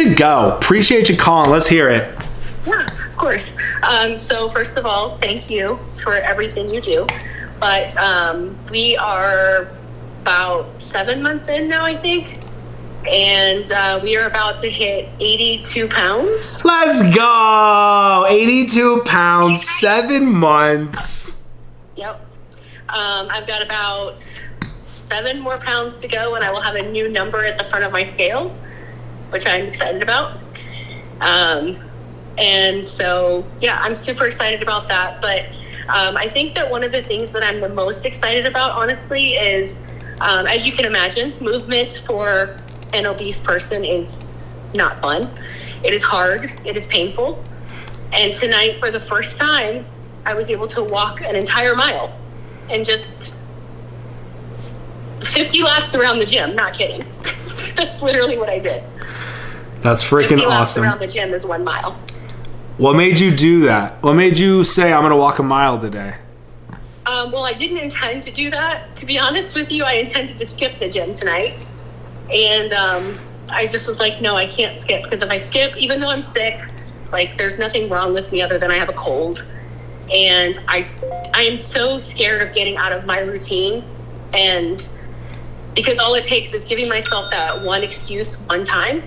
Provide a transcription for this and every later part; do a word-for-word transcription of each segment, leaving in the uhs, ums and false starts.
to go. Appreciate you calling. Let's hear it. Yeah, of course. Um, so first of all, thank you for everything you do. But um, we are about seven months in now, I think. And uh, we are about to hit eighty-two pounds. Let's go. eighty-two pounds, seven months. Yep. Um, I've got about seven more pounds to go, and I will have a new number at the front of my scale, which I'm excited about. Um, and so, yeah, I'm super excited about that. But um, I think that one of the things that I'm the most excited about, honestly, is, um, as you can imagine, movement for an obese person is not fun. It is hard. It is painful. And tonight, for the first time, I was able to walk an entire mile and just fifty laps around the gym. Not kidding. That's literally what I did. That's freaking fifty laps awesome. around the gym is one mile. What made you do that? What made you say, I'm going to walk a mile today? Um, well, I didn't intend to do that. To be honest with you, I intended to skip the gym tonight. And um, I just was like, no, I can't skip. Because if I skip, even though I'm sick, like, there's nothing wrong with me other than I have a cold. And I, I am so scared of getting out of my routine. And because all it takes is giving myself that one excuse one time.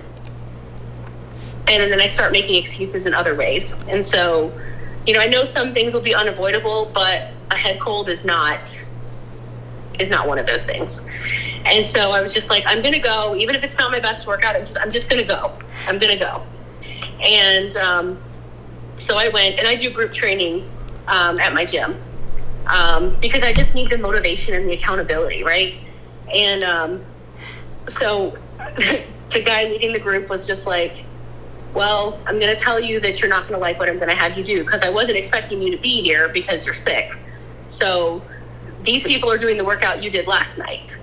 And then I start making excuses in other ways. And so, you know, I know some things will be unavoidable, but a head cold is not, is not one of those things. And so I was just like, I'm going to go, even if it's not my best workout, I'm just, I'm just going to go. I'm going to go. And um, so I went, and I do group training um, at my gym um, because I just need the motivation and the accountability, right? And um, so the guy leading the group was just like, well, I'm going to tell you that you're not going to like what I'm going to have you do, because I wasn't expecting you to be here because you're sick. So these people are doing the workout you did last night.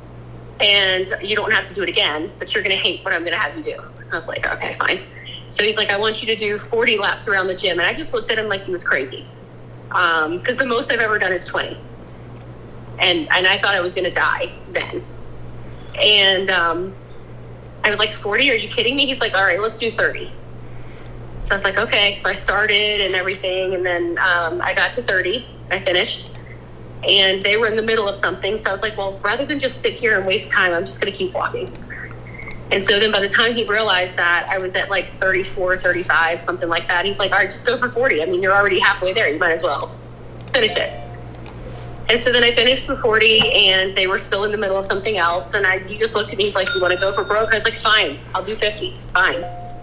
And you don't have to do it again, but you're going to hate what I'm going to have you do. I was like, okay, fine. So he's like, I want you to do forty laps around the gym. And I just looked at him like he was crazy. Um, because the most I've ever done is twenty. And and I thought I was going to die then. And um, I was like, forty? Are you kidding me? He's like, all right, let's do thirty. So I was like, okay. So I started and everything. And then um, I got to thirty. I finished. And they were in the middle of something. So I was like, well, rather than just sit here and waste time, I'm just going to keep walking. And so then by the time he realized that, I was at like thirty-four, thirty-five, something like that. He's like, all right, just go for forty. I mean, you're already halfway there. You might as well finish it. And so then I finished the forty, and they were still in the middle of something else. And I, he just looked at me. He's like, you want to go for broke? I was like, fine, I'll do fifty. Fine.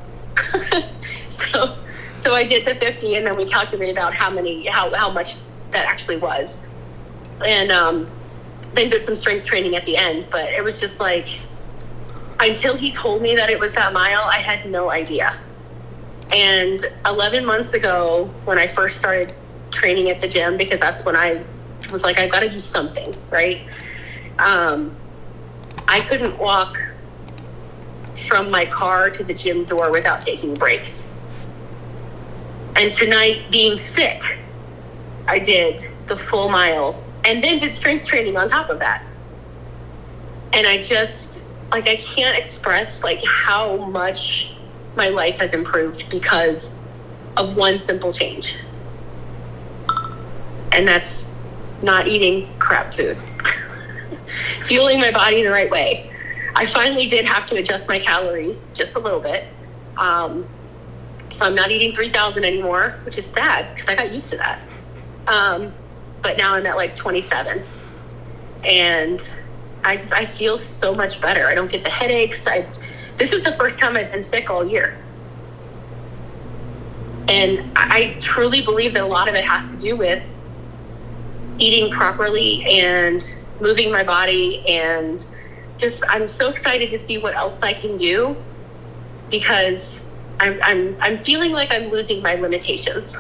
so so I did the fifty, and then we calculated out how many, how, how much that actually was. And um, then did some strength training at the end. But it was just like, until he told me that it was that mile, I had no idea. And eleven months ago, when I first started training at the gym, because that's when I was like, I've got to do something, right? Um, I couldn't walk from my car to the gym door without taking breaks. And tonight, being sick, I did the full mile and then did strength training on top of that. And I just, like, I can't express, like, how much my life has improved because of one simple change. And that's not eating crap food. Fueling my body the right way. I finally did have to adjust my calories just a little bit. Um, so I'm not eating three thousand anymore, which is sad because I got used to that. Um, but now I'm at like twenty-seven. And I just, I feel so much better. I don't get the headaches. I, this is the first time I've been sick all year. And I, I truly believe that a lot of it has to do with eating properly and moving my body, and just, I'm so excited to see what else I can do, because I'm, I'm, I'm feeling like I'm losing my limitations.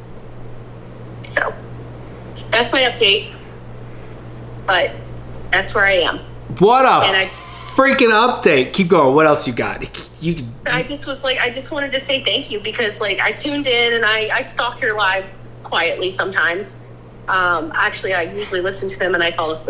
So that's my update, but that's where I am. What a and I, freaking update. Keep going. What else you got? You, I just was like, I just wanted to say thank you, because like I tuned in and I, I stalk your lives quietly sometimes. Um, actually, I usually listen to them and I fall asleep.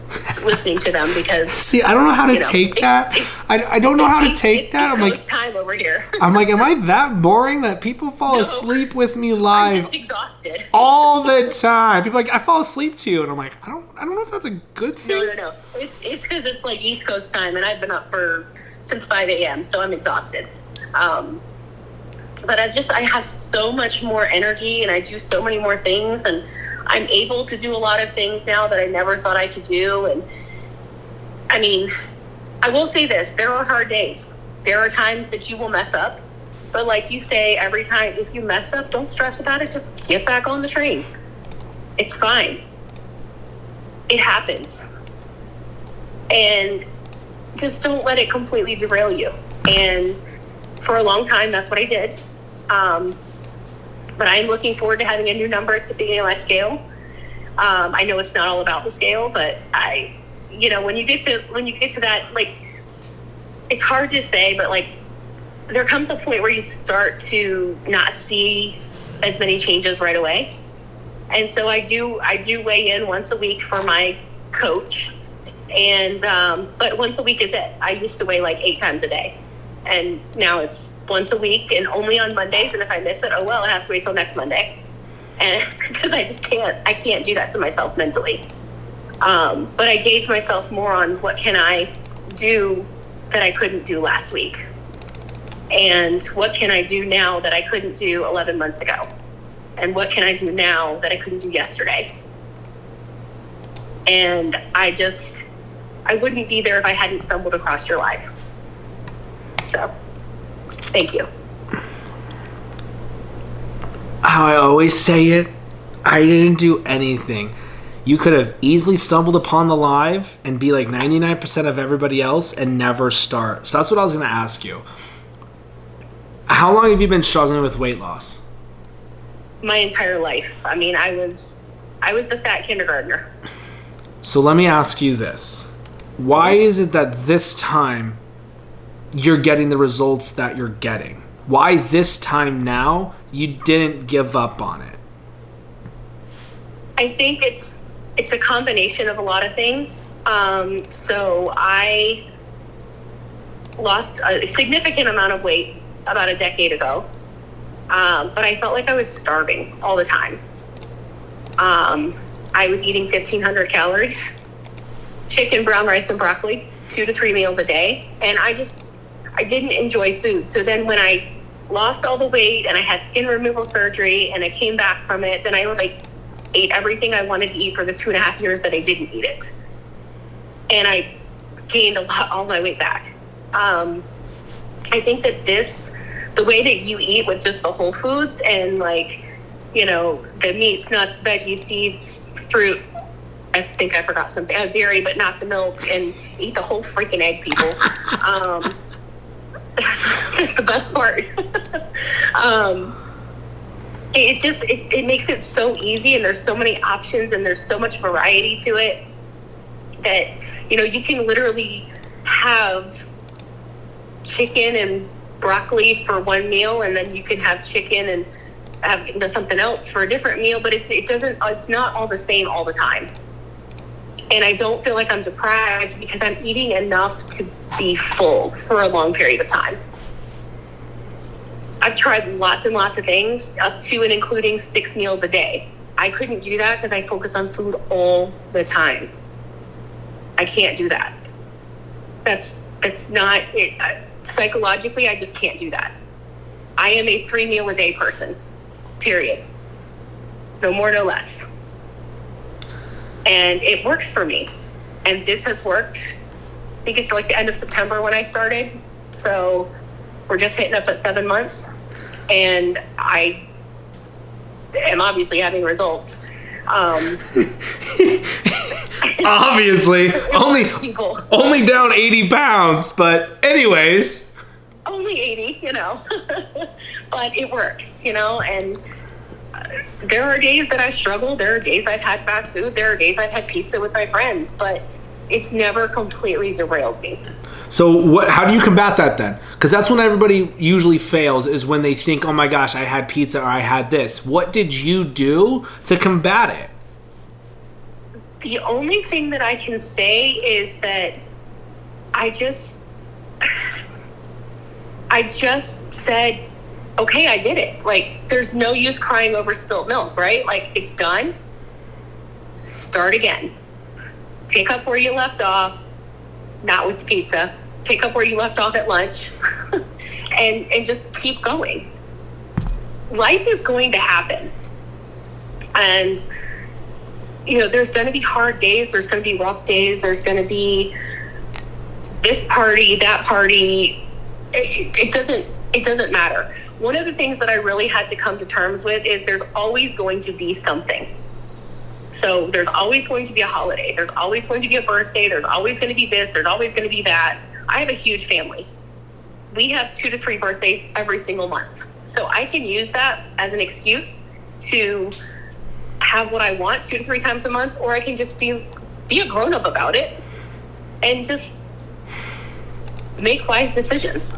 listening to them because see, I don't know how to you know, take that. It, I, I don't know how to take that. I'm like, time over here. I'm like, am I that boring that people fall no, asleep with me live? I'm just exhausted all the time. People are like, I fall asleep to you, and I'm like, I don't, I don't know if that's a good thing. No, no, no. It's it's because it's like East Coast time, and I've been up for since five a.m. so I'm exhausted. Um, but I just I have so much more energy, and I do so many more things, and I'm able to do a lot of things now that I never thought I could do. And I mean, I will say this, there are hard days. There are times that you will mess up. But like you say, every time, if you mess up, don't stress about it. Just get back on the train. It's fine. It happens. And just don't let it completely derail you. And for a long time, that's what I did. Um, But I'm looking forward to having a new number at the beginning of my scale. Um, I know it's not all about the scale, but I, you know, when you get to when you get to that, like, it's hard to say, but like, there comes a point where you start to not see as many changes right away. And so I do I do weigh in once a week for my coach, and um, but once a week is it. I used to weigh like eight times a day, and now it's once a week and only on Mondays. And if I miss it, oh well, it has to wait till next Monday. And because I just can't, I can't do that to myself mentally. Um, but I gauge myself more on what can I do that I couldn't do last week, and what can I do now that I couldn't do eleven months ago, and what can I do now that I couldn't do yesterday. And I just, I wouldn't be there if I hadn't stumbled across your live. So. Thank you. How I always say it, I didn't do anything. You could have easily stumbled upon the live and be like ninety-nine percent of everybody else and never start. So that's what I was going to ask you. How long have you been struggling with weight loss? My entire life. I mean, I was I was the fat kindergartner. So let me ask you this. Why is it that this time you're getting the results that you're getting? Why this time now you didn't give up on it? I think it's it's a combination of a lot of things. Um, so I lost a significant amount of weight about a decade ago, um, but I felt like I was starving all the time. Um, I was eating fifteen hundred calories, chicken, brown rice, and broccoli, two to three meals a day, and I just I didn't enjoy food. So then when I lost all the weight and I had skin removal surgery and I came back from it, then I like ate everything I wanted to eat for the two and a half years that I didn't eat it. And I gained a lot, all my weight back. Um, I think that this, the way that you eat with just the whole foods and like, you know, the meats, nuts, veggies, seeds, fruit, I think I forgot something, oh, dairy, but not the milk, and eat the whole freaking egg, people. Um, That's the best part. um, it just it, it makes it so easy, and there's so many options, and there's so much variety to it that, you know, you can literally have chicken and broccoli for one meal, and then you can have chicken and have, you know, something else for a different meal. But it's it doesn't it's not all the same all the time. And I don't feel like I'm deprived because I'm eating enough to be full for a long period of time. I've tried lots and lots of things, up to and including six meals a day. I couldn't do that because I focus on food all the time. I can't do that. That's that's not it. I, psychologically, I just can't do that. I am a three meal a day person, period. No more, no less. And it works for me. And this has worked. I think it's like the end of September when I started. So we're just hitting up at seven months. And I am obviously having results. Um, obviously. only, only down eighty pounds. But anyways. Only eighty, you know. But it works, you know. And there are days that I struggle. There are days I've had fast food. There are days I've had pizza with my friends, but it's never completely derailed me. So what? How do you combat that then? Because that's when everybody usually fails, is when they think, oh my gosh, I had pizza or I had this. What did you do to combat it? The only thing that I can say is that I just, I just said, okay, I did it. Like, there's no use crying over spilt milk, right? Like, it's done. Start again. Pick up where you left off, not with the pizza. Pick up where you left off at lunch, and and just keep going. Life is going to happen. And, you know, there's going to be hard days. There's going to be rough days. There's going to be this party, that party. It, it doesn't, it doesn't matter. One of the things that I really had to come to terms with is there's always going to be something. So there's always going to be a holiday. There's always going to be a birthday. There's always going to be this. There's always going to be that. I have a huge family. We have two to three birthdays every single month. So I can use that as an excuse to have what I want two to three times a month, or I can just be be a grown-up about it and just make wise decisions.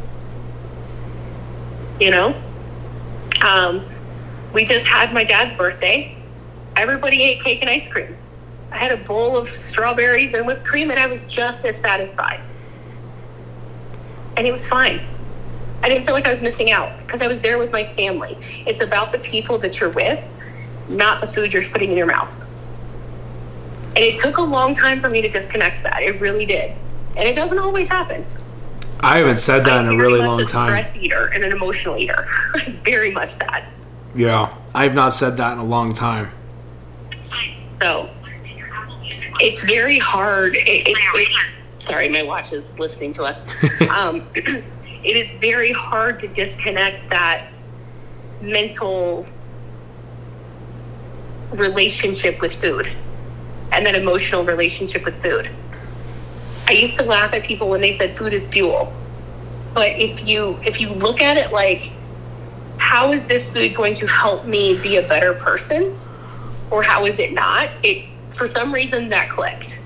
You know? Um, we just had my dad's birthday. Everybody ate cake and ice cream. I had a bowl of strawberries and whipped cream, and I was just as satisfied. And it was fine. I didn't feel like I was missing out because I was there with my family. It's about the people that you're with, not the food you're putting in your mouth. And it took a long time for me to disconnect that. It really did. And it doesn't always happen. I haven't said that I'm in a really very long much a time. stress eater and an emotional eater. Very much that. Yeah, I've not said that in a long time. So it's very hard. It, it, it, sorry, my watch is listening to us. um, it is very hard to disconnect that mental relationship with food and that emotional relationship with food. I used to laugh at people when they said food is fuel. But if you if you look at it like, how is this food going to help me be a better person? Or how is it not? It, for some reason, that clicked.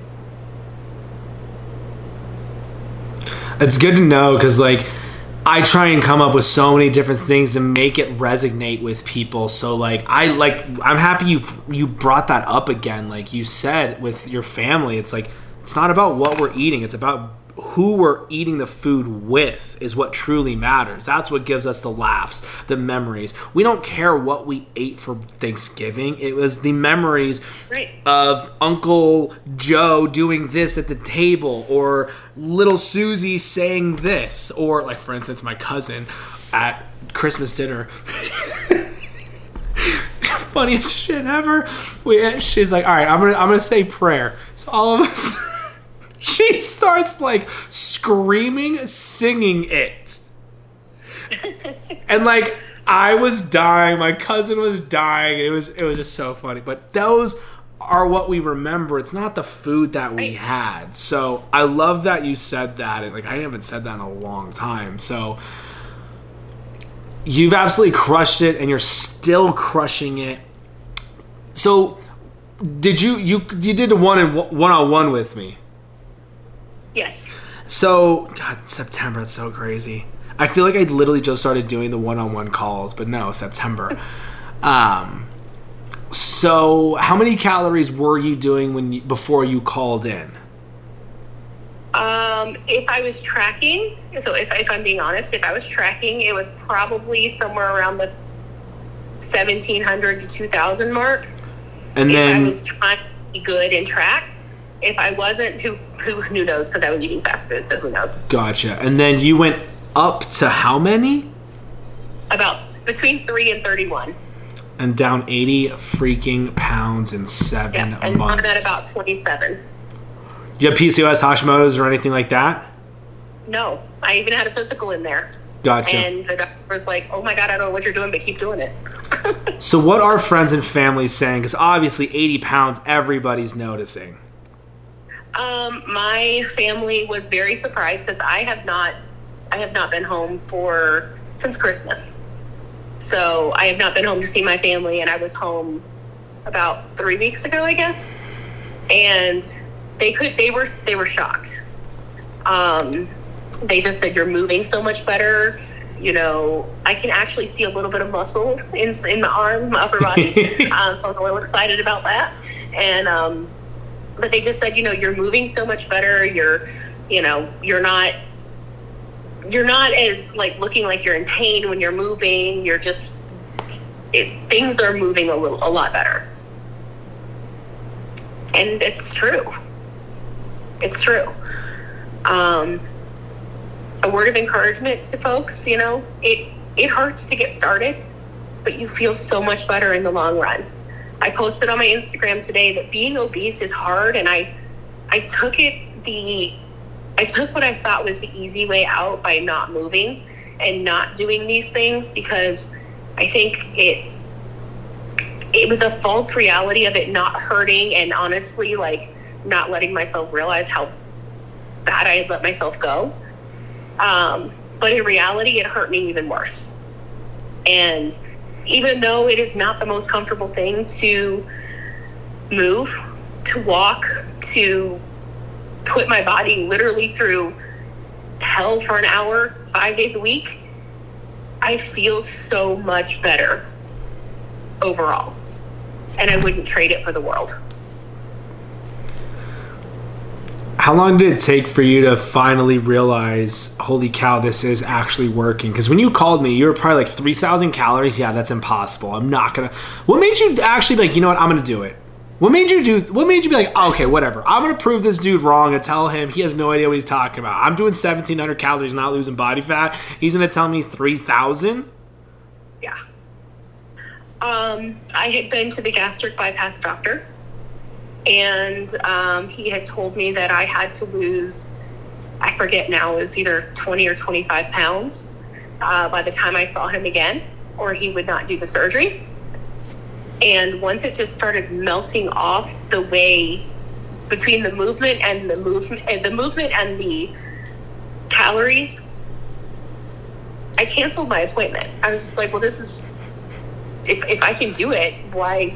It's good to know because, like, I try and come up with so many different things to make it resonate with people. So, like, I like, I'm happy you you brought that up again. Like you said, with your family, it's like it's not about what we're eating; it's about who we're eating the food with is what truly matters. That's what gives us the laughs, the memories. We don't care what we ate for Thanksgiving. It was the memories right. of Uncle Joe doing this at the table, or little Susie saying this, or, like, for instance, my cousin at Christmas dinner. Funniest shit ever. We, she's like, all right, I'm gonna I'm gonna say prayer. So all of us, she starts, like, screaming, singing it. And, like, I was dying. My cousin was dying. It was it was just so funny. But those are what we remember. It's not the food that we had. So I love that you said that. And, like, I haven't said that in a long time. So you've absolutely crushed it, and you're still crushing it. So did you you you did a one and one on one with me? Yes. So, God, September, that's so crazy. I feel like I literally just started doing the one-on-one calls, but no, September. um, so, how many calories were you doing when you, before you called in? Um, if I was tracking, so if, if I'm being honest, if I was tracking, it was probably somewhere around the seventeen hundred to two thousand mark. And if then I was trying to be good in tracks. If I wasn't, who who, who knows? Because I was eating fast food, so who knows? Gotcha. And then you went up to how many? About between three and thirty-one. And down eighty freaking pounds in seven yeah, and months. I'm at about twenty-seven. Do you have P C O S, Hashimoto's, or anything like that? No, I even had a physical in there. Gotcha. And the doctor was like, "Oh my God, I don't know what you're doing, but keep doing it." So what are friends and family saying? Because obviously eighty pounds, everybody's noticing. Um, my family was very surprised because I have not, I have not been home for since Christmas. So I have not been home to see my family, and I was home about three weeks ago, I guess. And they could, they were, they were shocked. Um, they just said, "You're moving so much better. You know, I can actually see a little bit of muscle in in my arm, my upper body." um, so I'm a little excited about that. And um, but they just said, you know, you're moving so much better. You're, you know, you're not, you're not as like looking like you're in pain when you're moving. You're just, it, things are moving a little, a lot better. And it's true. It's true. Um, a word of encouragement to folks, you know, it, it hurts to get started, but you feel so much better in the long run. I posted on my Instagram today that being obese is hard, and I, I took it the, I took what I thought was the easy way out by not moving and not doing these things, because I think it, it was a false reality of it not hurting, and honestly, like, not letting myself realize how bad I had let myself go. Um, but in reality, it hurt me even worse. And even though it is not the most comfortable thing to move, to walk, to put my body literally through hell for an hour, five days a week, I feel so much better overall. And I wouldn't trade it for the world. How long did it take for you to finally realize, holy cow, this is actually working? Because when you called me, you were probably like three thousand calories. Yeah, that's impossible. I'm not going to. What made you actually be like, you know what, I'm going to do it? What made you do, what made you be like, oh, okay, whatever. I'm going to prove this dude wrong and tell him he has no idea what he's talking about. I'm doing seventeen hundred calories, not losing body fat. He's going to tell me three thousand? Yeah. Um, I had been to the gastric bypass doctor. And um, he had told me that I had to lose, I forget now, it was either twenty or twenty-five pounds uh, by the time I saw him again, or he would not do the surgery. And once it just started melting off the way between the movement and the movement and the movement and the calories, I canceled my appointment. I was just like, well, this is, if if I can do it, why?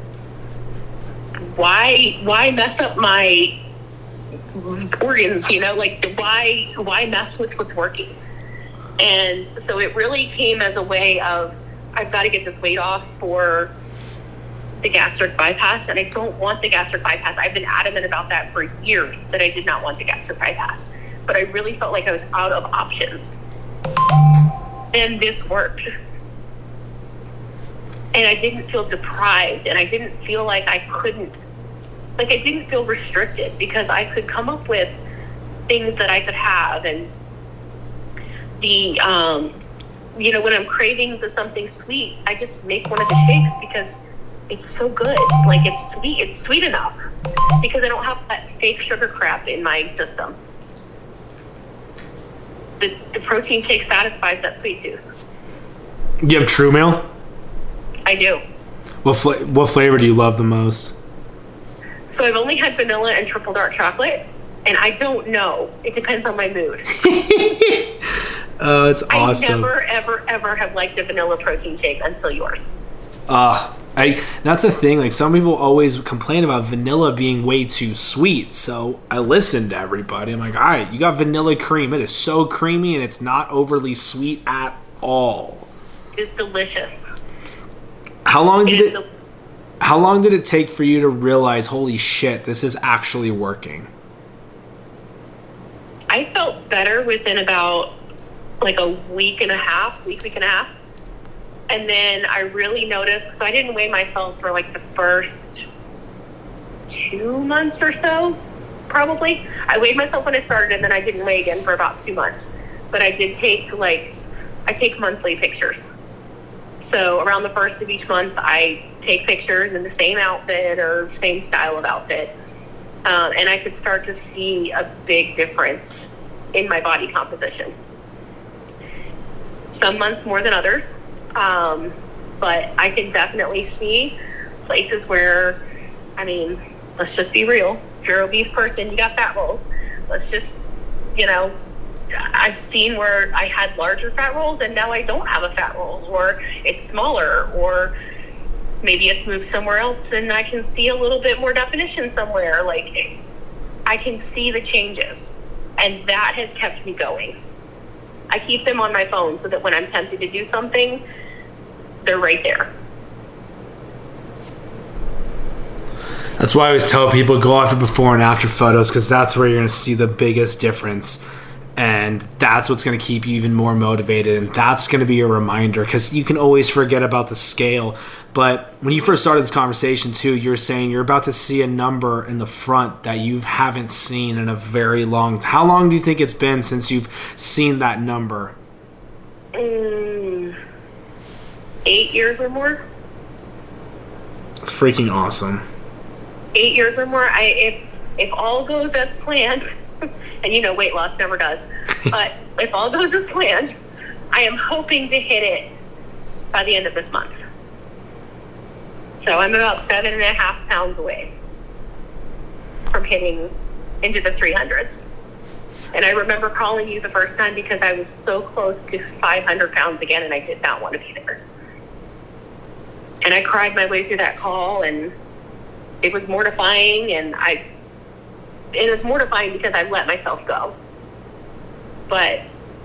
Why, why mess up my organs, you know, like why, why mess with what's working? And so it really came as a way of, I've got to get this weight off for the gastric bypass. And I don't want the gastric bypass. I've been adamant about that for years, that I did not want the gastric bypass, but I really felt like I was out of options. And this worked. And I didn't feel deprived, and I didn't feel like I couldn't, like I didn't feel restricted, because I could come up with things that I could have. And the, um, you know, when I'm craving for something sweet, I just make one of the shakes because it's so good. Like, it's sweet, it's sweet enough, because I don't have that fake sugar crap in my system. The, the protein shake satisfies that sweet tooth. You have True Meal? I do. What fla- what flavor do you love the most? So I've only had vanilla and triple dark chocolate, and I don't know. It depends on my mood. Oh, it's awesome. I never, ever, ever have liked a vanilla protein shake until yours. Uh, I that's the thing. Like, some people always complain about vanilla being way too sweet. So I listened to everybody. I'm like, all right, you got vanilla cream. It is so creamy, and it's not overly sweet at all. It's delicious. How long did it, it how long did it take for you to realize, holy shit, this is actually working? I felt better within about like a week and a half, week, week and a half. And then I really noticed, so I didn't weigh myself for like the first two months or so, probably. I weighed myself when I started, and then I didn't weigh again for about two months. But I did take like, I take monthly pictures. So around the first of each month, I take pictures in the same outfit or same style of outfit. Um, and I could start to see a big difference in my body composition. Some months more than others. Um, but I can definitely see places where, I mean, let's just be real. If you're an obese person, you got fat rolls. Let's just, you know, I've seen where I had larger fat rolls and now I don't have a fat roll, or it's smaller, or maybe it's moved somewhere else and I can see a little bit more definition somewhere. Like, I can see the changes, and that has kept me going. I keep them on my phone so that when I'm tempted to do something, they're right there. That's why I always tell people go after before and after photos, because that's where you're going to see the biggest difference. And that's what's going to keep you even more motivated. And that's going to be a reminder, because you can always forget about the scale. But when you first started this conversation too, you were saying you're about to see a number in the front that you haven't seen in a very long time. How long do you think it's been since you've seen that number? Mm, eight years or more. It's freaking awesome. Eight years or more. I if if all goes as planned, and you know weight loss never does, but if all goes as planned, I am hoping to hit it by the end of this month. So I'm about seven and a half pounds away from hitting into the three hundreds. And I remember calling you the first time because I was so close to five hundred pounds again, and I did not want to be there. And I cried my way through that call, and it was mortifying, and I, it was mortifying because I let myself go. But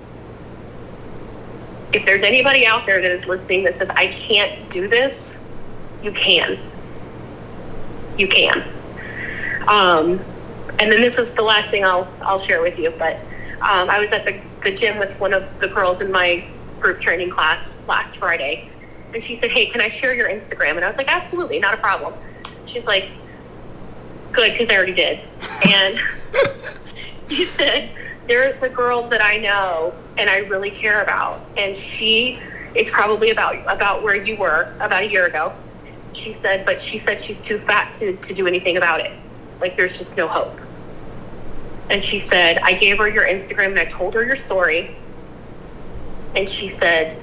if there's anybody out there that is listening that says, I can't do this, you can. You can. Um, and then this is the last thing I'll I'll share with you, but um, I was at the, the gym with one of the girls in my group training class last Friday, and she said, hey, can I share your Instagram? And I was like, absolutely, not a problem. She's like, good, because I already did. And she said, there's a girl that I know and I really care about, and she is probably about about where you were about a year ago. She said, but she said she's too fat to, to do anything about it. Like, there's just no hope. And she said, I gave her your Instagram and I told her your story. And she said,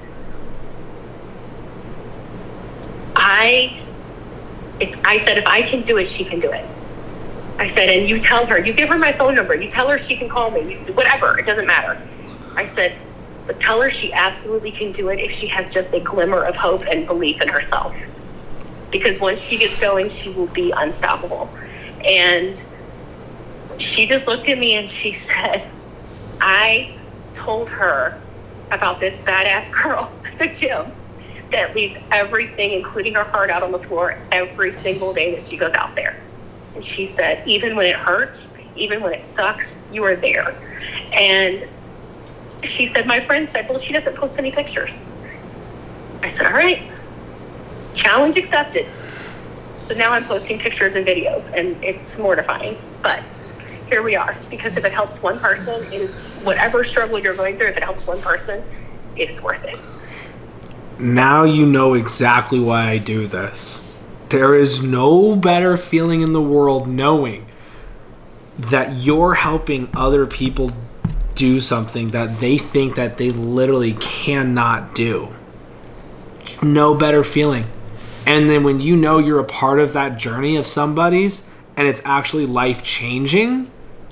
I, if, I said, if I can do it, she can do it. I said, and you tell her, you give her my phone number, you tell her she can call me, you, whatever, it doesn't matter. I said, but tell her she absolutely can do it if she has just a glimmer of hope and belief in herself. Because once she gets going, she will be unstoppable. And she just looked at me and she said, I told her about this badass girl at the gym that leaves everything, including her heart, out on the floor every single day that she goes out there. And she said, even when it hurts, even when it sucks, you are there. And she said, my friend said, well, she doesn't post any pictures. I said, all right, challenge accepted. So now I'm posting pictures and videos, and it's mortifying, but here we are. Because if it helps one person, it is, whatever struggle you're going through, if it helps one person, it is worth it. Now you know exactly why I do this. There is no better feeling in the world knowing that you're helping other people do something that they think that they literally cannot do. No better feeling. And then when you know you're a part of that journey of somebody's and it's actually life-changing,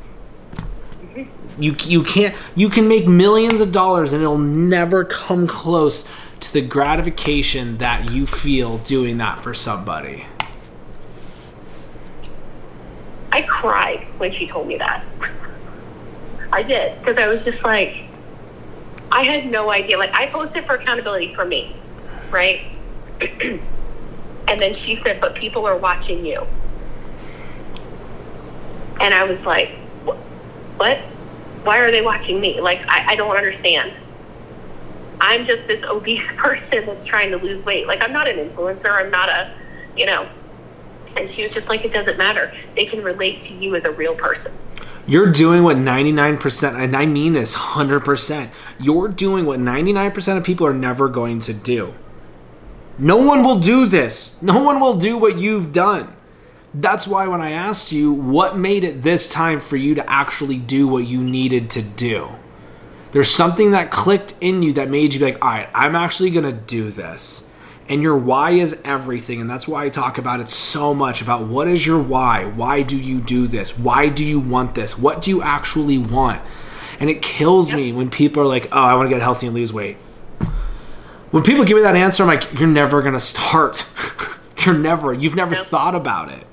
you you can't you can make millions of dollars and it'll never come close to the gratification that you feel doing that for somebody. I cried when she told me that. I did, because I was just like, I had no idea. Like, I posted for accountability for me, right? And then she said, but people are watching you. And I was like, what? Why are they watching me? Like, I, I don't understand. I'm just this obese person that's trying to lose weight. Like, I'm not an influencer. I'm not a, you know. And she was just like, it doesn't matter. They can relate to you as a real person. You're doing what ninety-nine percent, and I mean this one hundred percent. You're doing what ninety-nine percent of people are never going to do. No one will do this. No one will do what you've done. That's why when I asked you, what made it this time for you to actually do what you needed to do? There's something that clicked in you that made you be like, all right, I'm actually going to do this. And your why is everything. And that's why I talk about it so much, about what is your why? Why do you do this? Why do you want this? What do you actually want? And it kills yep. me when people are like, oh, I want to get healthy and lose weight. When people give me that answer, I'm like, you're never going to start. You're never, you've never nope. thought about it.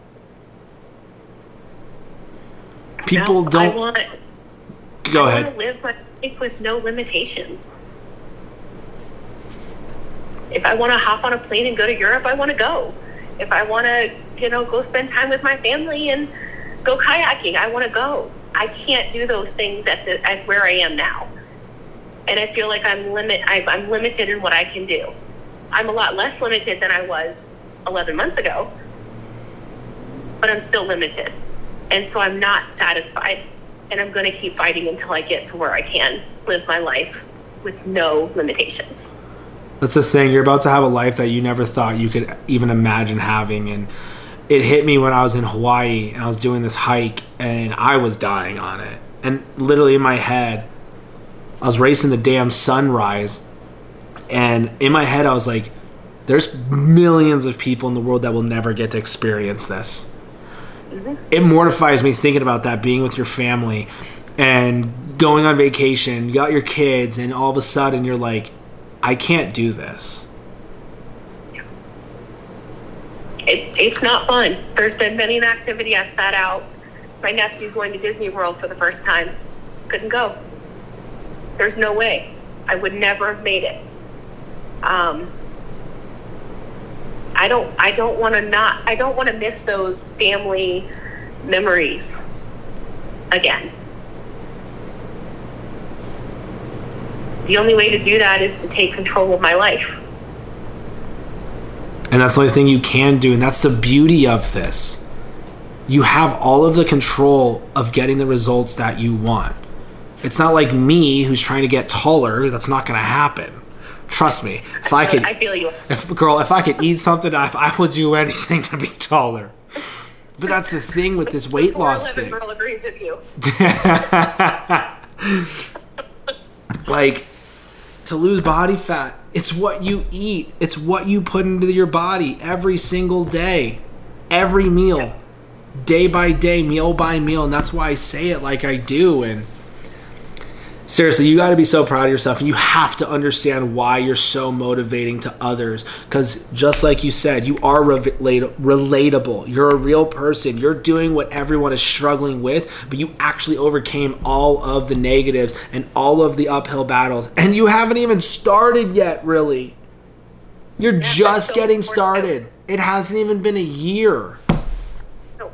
People no, don't. I want, go I ahead. want to live my life with no limitations. If I want to hop on a plane and go to Europe, I want to go. If I want to, you know, go spend time with my family and go kayaking, I want to go. I can't do those things at the at where I am now. And I feel like I'm limit I'm limited in what I can do. I'm a lot less limited than I was eleven months ago, but I'm still limited. And so I'm not satisfied. And I'm going to keep fighting until I get to where I can live my life with no limitations. That's the thing. You're about to have a life that you never thought you could even imagine having. And it hit me when I was in Hawaii and I was doing this hike and I was dying on it. And literally in my head, I was racing the damn sunrise. And in my head, I was like, there's millions of people in the world that will never get to experience this. Mm-hmm. It mortifies me thinking about that, being with your family and going on vacation, you got your kids, and all of a sudden you're like, I can't do this. It's, it's not fun. There's been many an activity I sat out. My nephew's going to Disney World for the first time. Couldn't go. There's no way. I would never have made it. Um, I don't I don't want to not I don't want to miss those family memories again. The only way to do that is to take control of my life. And that's the only thing you can do, and that's the beauty of this. You have all of the control of getting the results that you want. It's not like me who's trying to get taller. That's not going to happen. Trust me. If I, I could, I feel you. If girl, if I could eat something, I, I would do anything to be taller. But that's the thing with this weight loss thing. Girl agrees with you. Like, to lose body fat, it's what you eat. It's what you put into your body every single day, every meal, yeah. Day by day, meal by meal, and that's why I say it like I do. And seriously, you got to be so proud of yourself, and you have to understand why you're so motivating to others. Because just like you said, you are relate- relatable. You're a real person. You're doing what everyone is struggling with, but you actually overcame all of the negatives and all of the uphill battles. And you haven't even started yet, really. You're yeah, just so getting started. It hasn't even been a year. Nope.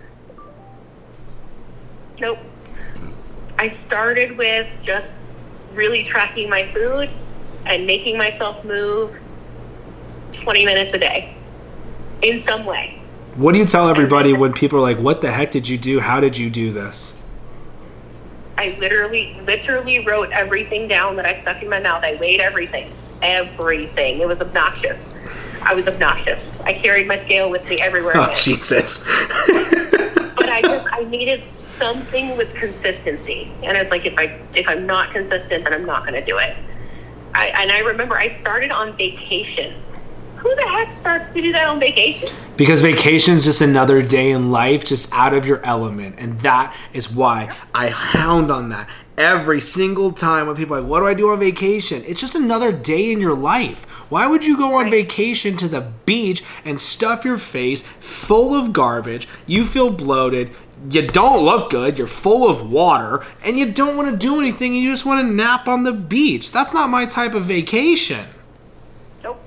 Nope. I started with just really tracking my food and making myself move twenty minutes a day in some way. What do you tell everybody when people are like, what the heck did you do? How did you do this? I literally, literally wrote everything down that I stuck in my mouth. I weighed everything, everything. It was obnoxious. I was obnoxious. I carried my scale with me everywhere. Oh, Jesus. But I just, I needed something with consistency, and it's like, if I if I'm not consistent, then I'm not going to do it. I and I remember I started on vacation. Who the heck starts to do that on vacation? Because vacation's just another day in life, just out of your element, and that is why I hound on that every single time when people are like, what do I do on vacation? It's just another day in your life. Why would you go on right. vacation to the beach and stuff your face full of garbage? You feel bloated. You don't look good, you're full of water, and you don't want to do anything, you just want to nap on the beach. That's not my type of vacation. Nope.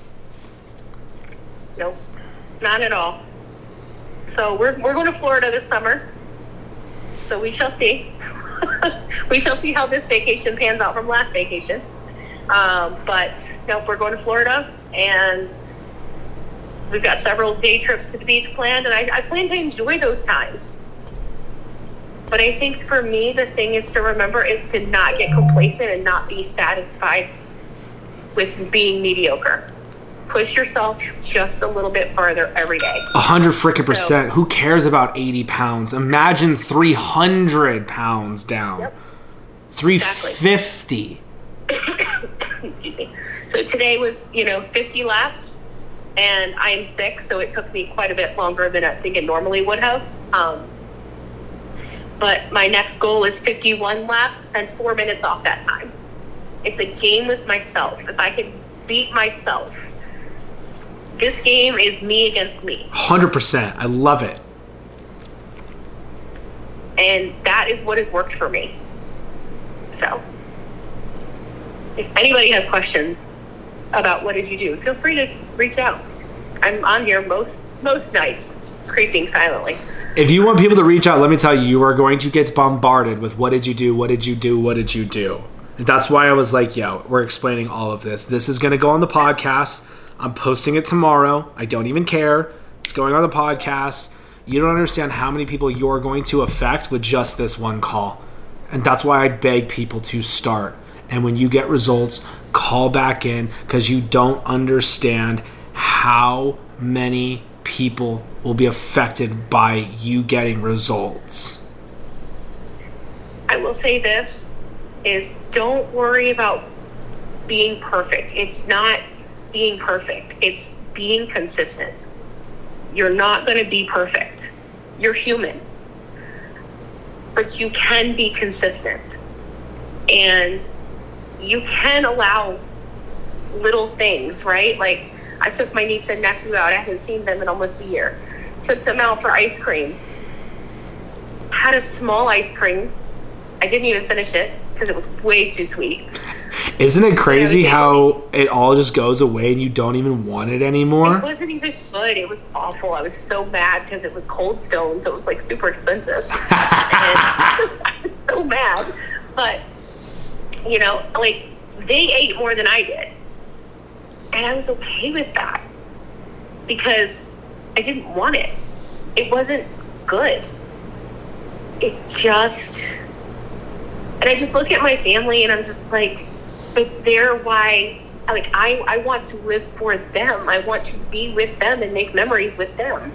Nope. Not at all. So we're we're going to Florida this summer. So we shall see. We shall see how this vacation pans out from last vacation. Um, but nope, we're going to Florida, and we've got several day trips to the beach planned, and I, I plan to enjoy those times. But I think for me, the thing is to remember is to not get complacent and not be satisfied with being mediocre. Push yourself just a little bit further every day. A hundred frickin' percent. So, who cares about eighty pounds? Imagine three hundred pounds down. Yep. three fifty. Exactly. Excuse me. So today was, you know, fifty laps, and I'm sick, so it took me quite a bit longer than I think it normally would have. Um, but my next goal is fifty-one laps and four minutes off that time. It's a game with myself. If I can beat myself, this game is me against me. one hundred percent. I love it. And that is what has worked for me. So, if anybody has questions about what did you do, feel free to reach out. I'm I'm on here most most nights, creeping silently. If you want people to reach out, let me tell you, you are going to get bombarded with what did you do, what did you do, what did you do. That's why I was like, yo, we're explaining all of this. This is going to go on the podcast. I'm posting it tomorrow. I don't even care. It's going on the podcast. You don't understand how many people you're going to affect with just this one call. And that's why I beg people to start. And when you get results, call back in, because you don't understand how many people will be affected by you getting results. I will say this is, don't worry about being perfect. It's not being perfect. It's being consistent. You're not going to be perfect. You're human. But you can be consistent. And you can allow little things, right? Like, I took my niece and nephew out. I haven't seen them in almost a year. Took them out for ice cream. Had a small ice cream. I didn't even finish it because it was way too sweet. Isn't it crazy how it all just goes away and you don't even want it anymore? It wasn't even good. It was awful. I was so mad because it was Cold Stone, so it was like super expensive. And I was so mad. But, you know, like, they ate more than I did. And I was okay with that because I didn't want it. It wasn't good. It just, and I just look at my family and I'm just like, but they're why, like, I, I want to live for them. I want to be with them and make memories with them.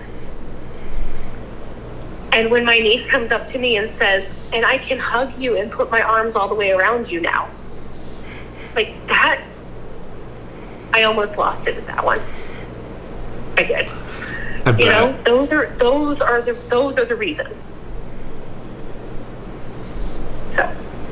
And when my niece comes up to me and says, and I can hug you and put my arms all the way around you now. Like that, I almost lost it with that one. I did. I you know, those are those are the those are the reasons. So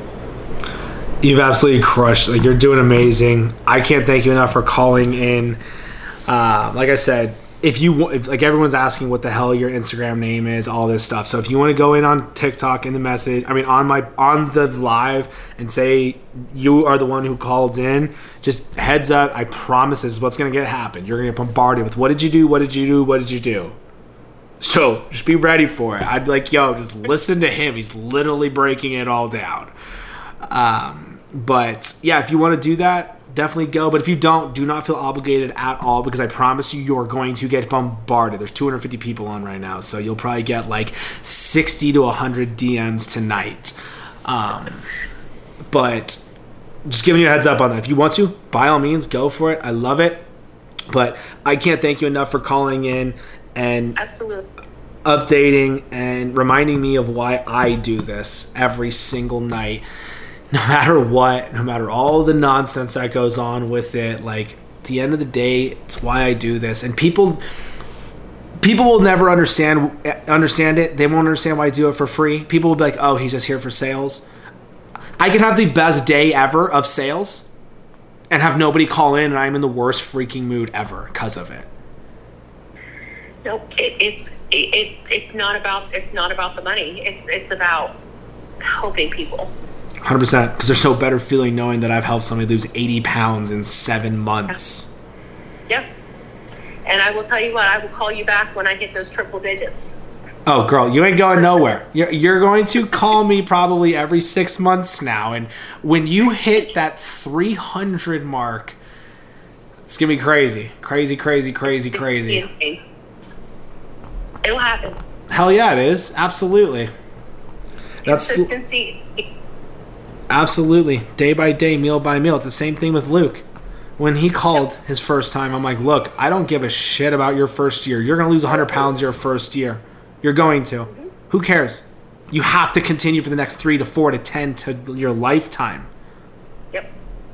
you've absolutely crushed. Like, you're doing amazing. I can't thank you enough for calling in. Uh, like I said, if you want, if, like, everyone's asking what the hell your Instagram name is, all this stuff. So if you want to go in on TikTok in the message, I mean on my on the live, and say you are the one who called in, just heads up, I promise this is what's going to get happen. You're going to get bombarded with what did you do, what did you do, what did you do. So just be ready for it. I'd be like, yo, just listen to him. He's literally breaking it all down. Um, but yeah, if you want to do that, definitely go. But if you don't, do not feel obligated at all, because I promise you, you're going to get bombarded. There's two hundred fifty people on right now, so you'll probably get like sixty to one hundred D Ms tonight. Um, but just giving you a heads up on that. If you want to, by all means, go for it. I love it. But I can't thank you enough for calling in and absolutely updating and reminding me of why I do this every single night. No matter what, no matter all the nonsense that goes on with it, like, at the end of the day, it's why I do this. And people people will never understand understand it. They won't understand why I do it for free. People will be like, oh, he's just here for sales. I could have the best day ever of sales and have nobody call in, and I'm in the worst freaking mood ever because of it. Nope, it, it's it, it it's not about it's not about the money. It's it's about helping people. one hundred percent, because there's no better feeling knowing that I've helped somebody lose eighty pounds in seven months. Yep. And I will tell you what, I will call you back when I hit those triple digits. Oh, girl, you ain't going nowhere. You're, you're going to call me probably every six months now, and when you hit that three hundred mark, it's going to be crazy. Crazy, crazy, crazy, crazy. It'll happen. Hell yeah, it is. Absolutely. That's Consistency. Absolutely. Day by day, meal by meal. It's the same thing with Luke. When he called his first time, I'm like, look, I don't give a shit about your first year. You're going to lose one hundred pounds your first year. You're going to. Mm-hmm. Who cares? You have to continue for the next three to four to ten to your lifetime. Yep.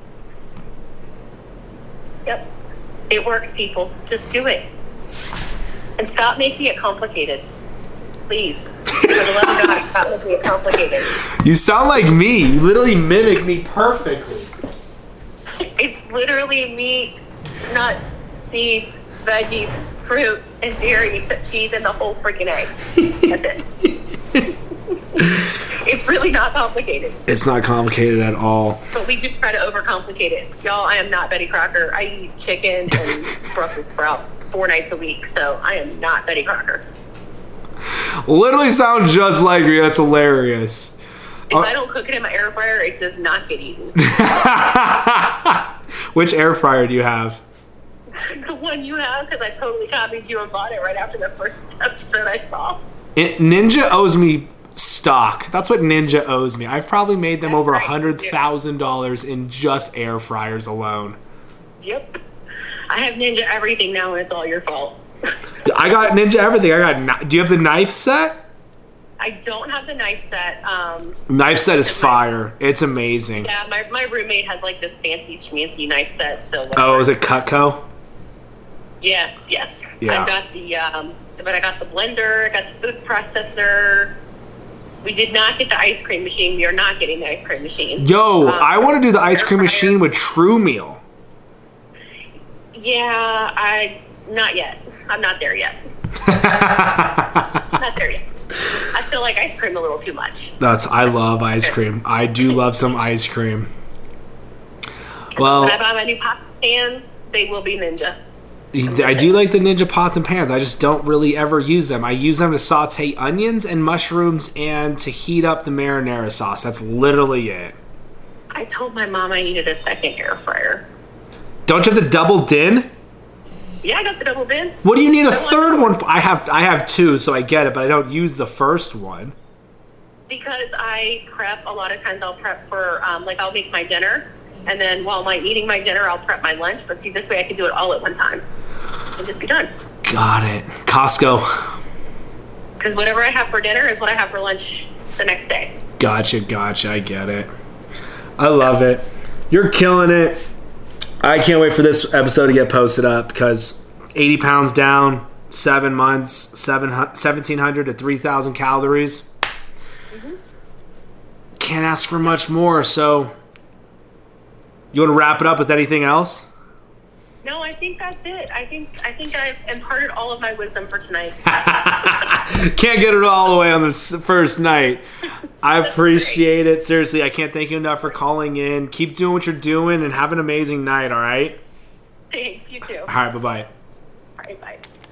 Yep. It works, people. Just do it. And stop making it complicated. Please. For the love of God, stop making it complicated. You sound like me. You literally mimic me perfectly. It's literally meat, nuts, seeds, veggies, fruit, and dairy, except cheese and the whole freaking egg. That's it. It's really not complicated. It's not complicated at all. But we do try to overcomplicate it. Y'all, I am not Betty Crocker. I eat chicken and Brussels sprouts four nights a week, so I am not Betty Crocker. Literally sound just like you. That's hilarious. If uh, I don't cook it in my air fryer, it does not get eaten. Which air fryer do you have? The one you have, because I totally copied you and bought it right after the first episode I saw. It, Ninja owes me stock. That's what Ninja owes me. I've probably made them That's over a right. hundred thousand dollars in just air fryers alone. Yep. I have Ninja everything now, and it's all your fault. I got Ninja everything. I got. Do you have the knife set? I don't have the knife set. Um, knife set is fire. It's amazing. Yeah, my, my roommate has like this fancy schmancy knife set. So. Oh, is it Cutco? Yes, yes. Yeah. I've got the, um, but I got the blender. I got the food processor. We did not get the ice cream machine. We are not getting the ice cream machine. Yo, um, I want to do the ice cream machine with True Meal. Yeah, I not yet. I'm not there yet. Not there yet. I still like ice cream a little too much. That's I love ice cream. I do love some ice cream. Well, when I buy my new pot pans, they will be Ninja. I do like the Ninja pots and pans. I just don't really ever use them. I use them to saute onions and mushrooms and to heat up the marinara sauce. That's literally it. I told my mom I needed a second air fryer. Don't you have the double din? Yeah, I got the double din. What do you need a third one for? I have I have two, so I get it, but I don't use the first one. Because I prep, a lot of times I'll prep for, um, like I'll make my dinner, and then while I'm eating my dinner, I'll prep my lunch. But see, this way I can do it all at one time and just be done. Got it. Costco. Because whatever I have for dinner is what I have for lunch the next day. Gotcha, gotcha. I get it. I love it. You're killing it. I can't wait for this episode to get posted up because eighty pounds down, seven months, seventeen hundred to three thousand calories. Mm-hmm. Can't ask for much more. So, you want to wrap it up with anything else? No, I think that's it. I think I think I've imparted all of my wisdom for tonight. Can't get it all the way on the first night. I appreciate it. Seriously, I can't thank you enough for calling in. Keep doing what you're doing and have an amazing night, all right? Thanks, you too. All right, bye-bye. All right, bye.